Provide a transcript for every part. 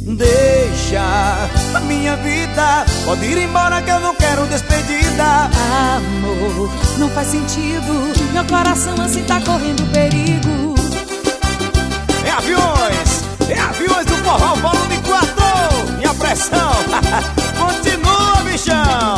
Deixa a minha vida, pode ir embora que eu não quero despedida. Amor, não faz sentido, meu coração assim tá correndo perigo. É aviões do forró volume 4. Minha pressão, continua, bichão.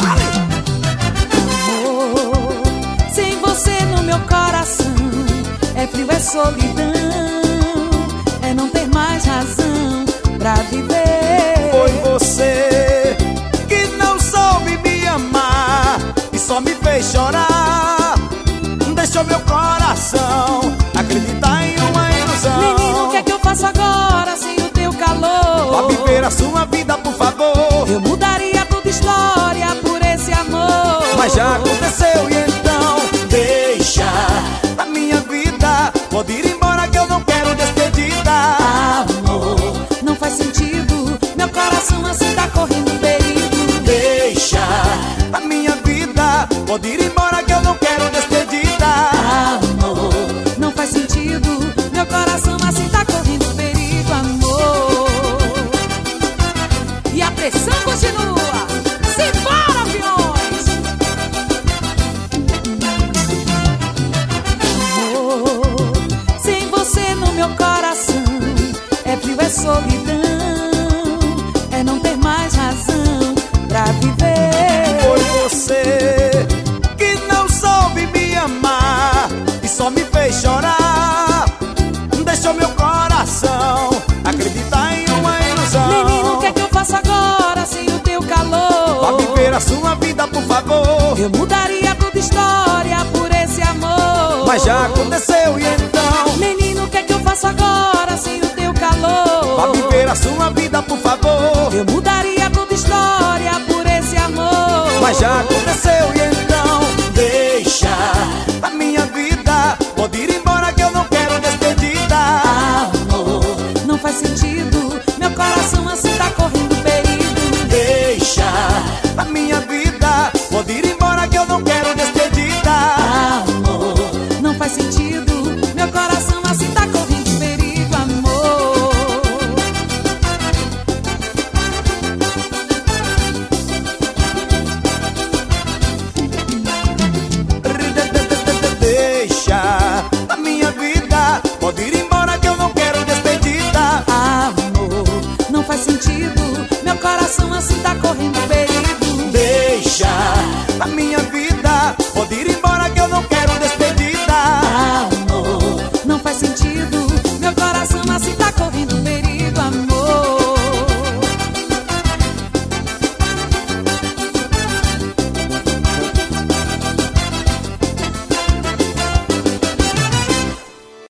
Amor, sem você no meu coração, é frio, é solidão, é não ter mais razão pra viver. Foi você que não soube me amar e só me fez chorar. Deixou meu coração acreditar em uma ilusão. Menino, o que é que eu faço agora sem o teu calor? Pra viver a sua vida, por favor. Eu mudaria toda história por esse amor. Mas já aconteceu e então deixa a minha vida, pode ir embora que eu não quero despedida. Amor, não faz sentido, meu coração assim tá correndo perigo. Deixa a minha vida, pode ir embora que eu não quero despedida. Amor, não faz sentido, meu coração assim tá correndo perigo, amor. E a pressão continua. Simbora, aviões! Amor, sem você no meu coração, é frio, é solidão, é não ter mais razão pra viver. Foi você que não soube me amar e só me fez chorar. Deixou meu coração acreditar em uma ilusão. Menino, o que é que eu faço agora sem o teu calor? Pra viver a sua vida, por favor. Eu mudaria toda história por esse amor. Mas já aconteceu e então Menino, o que é que eu faço agora sem o teu calor? pra viver a sua vida, por favor. Eu mudaria toda história por esse amor. Mas já aconteceu e então deixa a minha vida, pode ir embora que eu não quero despedida. Amor, não faz sentido, meu coração assim tá correndo perigo. Deixa a minha vida, pode ir embora que eu não quero despedida. Amor, não faz sentido, meu coração assim tá correndo perigo, amor. Deixa a minha vida, pode ir embora que eu não quero despedida. Amor, não faz sentido, meu coração assim tá correndo perigo. Deixa a minha